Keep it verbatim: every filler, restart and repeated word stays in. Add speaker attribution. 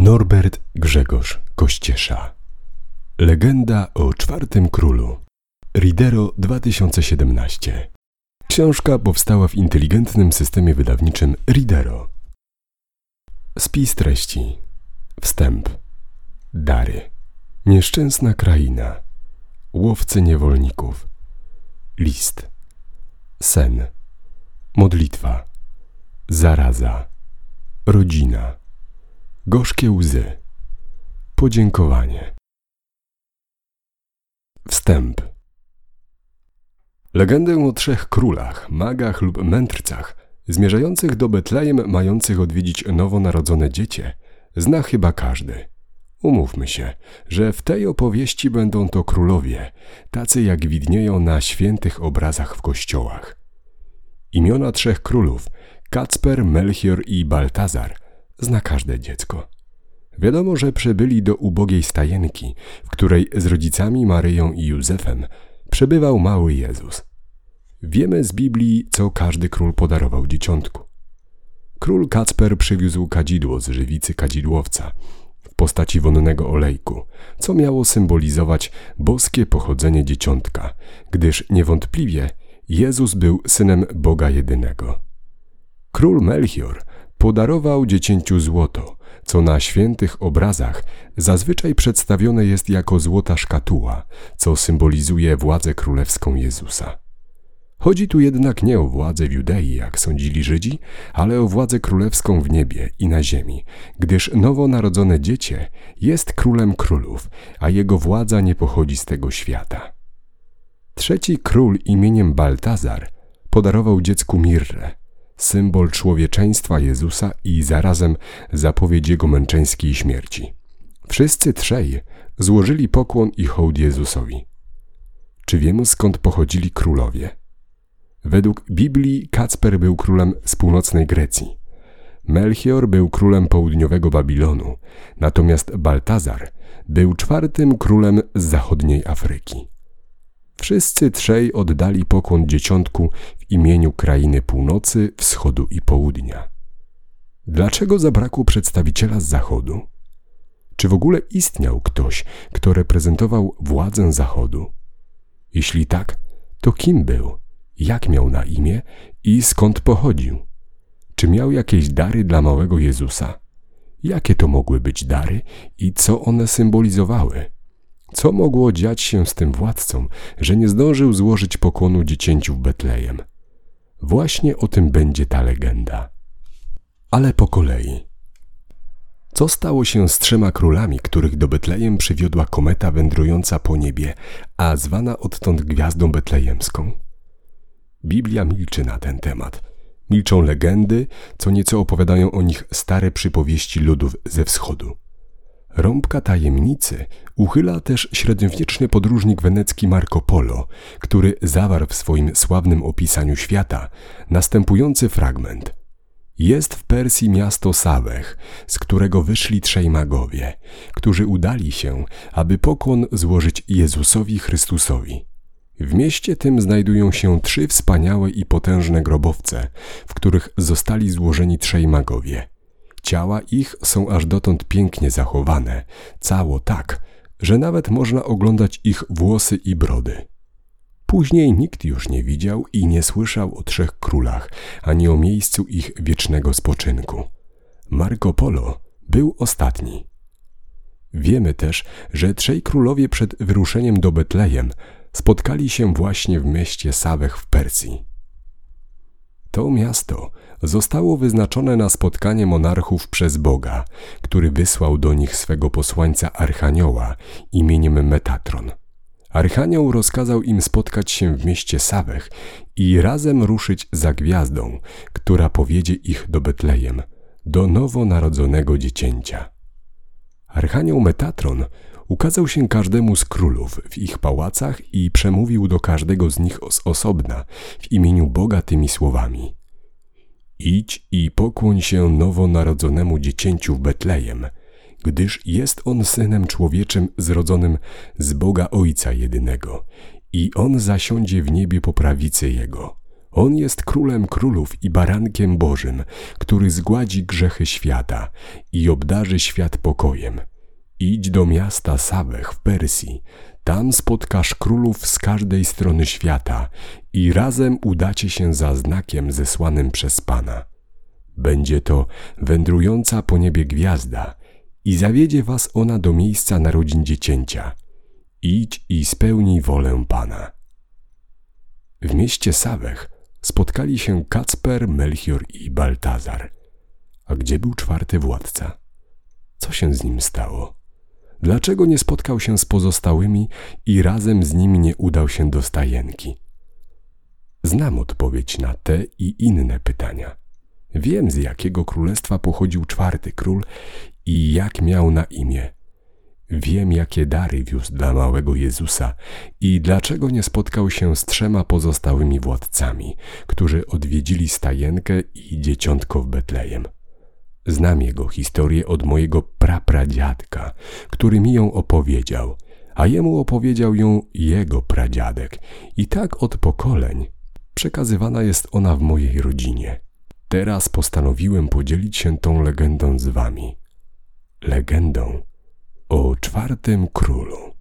Speaker 1: Norbert Grzegorz Kościesza. Legenda o czwartym królu. Ridero dwa tysiące siedemnaście. Książka powstała w inteligentnym systemie wydawniczym Ridero. Spis treści. Wstęp. Dary. Nieszczęsna kraina. Łowcy niewolników. List. Sen. Modlitwa. Zaraza. Rodzina. Gorzkie łzy. Podziękowanie. Wstęp. Legendę o trzech królach, magach lub mędrcach zmierzających do Betlejem, mających odwiedzić nowonarodzone dziecię, zna chyba każdy. Umówmy się, że w tej opowieści będą to królowie, tacy jak widnieją na świętych obrazach w kościołach. Imiona trzech królów, Kacper, Melchior i Baltazar, zna każde dziecko. Wiadomo, że przybyli do ubogiej stajenki, w której z rodzicami Maryją i Józefem przebywał mały Jezus. Wiemy z Biblii, co każdy król podarował dzieciątku. Król Kacper przywiózł kadzidło z żywicy kadzidłowca w postaci wonnego olejku, co miało symbolizować boskie pochodzenie dzieciątka, gdyż niewątpliwie Jezus był synem Boga jedynego. Król Melchior podarował dziecięciu złoto, co na świętych obrazach zazwyczaj przedstawione jest jako złota szkatuła, co symbolizuje władzę królewską Jezusa. Chodzi tu jednak nie o władzę w Judei, jak sądzili Żydzi, ale o władzę królewską w niebie i na ziemi, gdyż nowonarodzone dziecię jest królem królów, a jego władza nie pochodzi z tego świata. Trzeci król imieniem Baltazar podarował dziecku mirrę, symbol człowieczeństwa Jezusa i zarazem zapowiedź jego męczeńskiej śmierci. Wszyscy trzej złożyli pokłon i hołd Jezusowi. Czy wiemy, skąd pochodzili królowie? Według Biblii Kacper był królem z północnej Grecji. Melchior był królem południowego Babilonu, natomiast Baltazar był czwartym królem z zachodniej Afryki. Wszyscy trzej oddali pokłon dzieciątku w imieniu krainy północy, wschodu i południa. Dlaczego zabrakło przedstawiciela z zachodu? Czy w ogóle istniał ktoś, kto reprezentował władzę zachodu? Jeśli tak, to kim był, jak miał na imię i skąd pochodził? Czy miał jakieś dary dla małego Jezusa? Jakie to mogły być dary i co one symbolizowały? Co mogło dziać się z tym władcą, że nie zdążył złożyć pokłonu dziecięciu w Betlejem? Właśnie o tym będzie ta legenda. Ale po kolei. Co stało się z trzema królami, których do Betlejem przywiodła kometa wędrująca po niebie, a zwana odtąd gwiazdą betlejemską? Biblia milczy na ten temat. Milczą legendy, co nieco opowiadają o nich stare przypowieści ludów ze wschodu. Rąbka tajemnicy uchyla też średniowieczny podróżnik wenecki Marco Polo, który zawarł w swoim sławnym opisaniu świata następujący fragment. Jest w Persji miasto Sawech, z którego wyszli trzej magowie, którzy udali się, aby pokłon złożyć Jezusowi Chrystusowi. W mieście tym znajdują się trzy wspaniałe i potężne grobowce, w których zostali złożeni trzej magowie. Ciała ich są aż dotąd pięknie zachowane, cało tak, że nawet można oglądać ich włosy i brody. Później nikt już nie widział i nie słyszał o trzech królach, ani o miejscu ich wiecznego spoczynku. Marco Polo był ostatni. Wiemy też, że trzej królowie przed wyruszeniem do Betlejem spotkali się właśnie w mieście Sawech w Persji. To miasto zostało wyznaczone na spotkanie monarchów przez Boga, który wysłał do nich swego posłańca Archanioła imieniem Metatron. Archanioł rozkazał im spotkać się w mieście Sawech i razem ruszyć za gwiazdą, która powiedzie ich do Betlejem, do nowonarodzonego dziecięcia. Archanioł Metatron ukazał się każdemu z królów w ich pałacach i przemówił do każdego z nich z osobna w imieniu Boga tymi słowami. Idź i pokłoń się nowonarodzonemu dziecięciu w Betlejem, gdyż jest on synem człowieczym zrodzonym z Boga Ojca jedynego i on zasiądzie w niebie po prawicy Jego. On jest królem królów i barankiem Bożym, który zgładzi grzechy świata i obdarzy świat pokojem. Idź do miasta Sawech w Persji, tam spotkasz królów z każdej strony świata i razem udacie się za znakiem zesłanym przez Pana. Będzie to wędrująca po niebie gwiazda i zawiedzie was ona do miejsca narodzin dziecięcia. Idź i spełnij wolę Pana. W mieście Sawech spotkali się Kacper, Melchior i Baltazar. A gdzie był czwarty władca? Co się z nim stało? Dlaczego nie spotkał się z pozostałymi i razem z nimi nie udał się do stajenki? Znam odpowiedź na te i inne pytania. Wiem, z jakiego królestwa pochodził czwarty król i jak miał na imię. Wiem, jakie dary wiózł dla małego Jezusa i dlaczego nie spotkał się z trzema pozostałymi władcami, którzy odwiedzili stajenkę i dzieciątko w Betlejem. Znam jego historię od mojego prapradziadka, który mi ją opowiedział, a jemu opowiedział ją jego pradziadek i tak od pokoleń przekazywana jest ona w mojej rodzinie. Teraz postanowiłem podzielić się tą legendą z wami. Legendą o czwartym królu.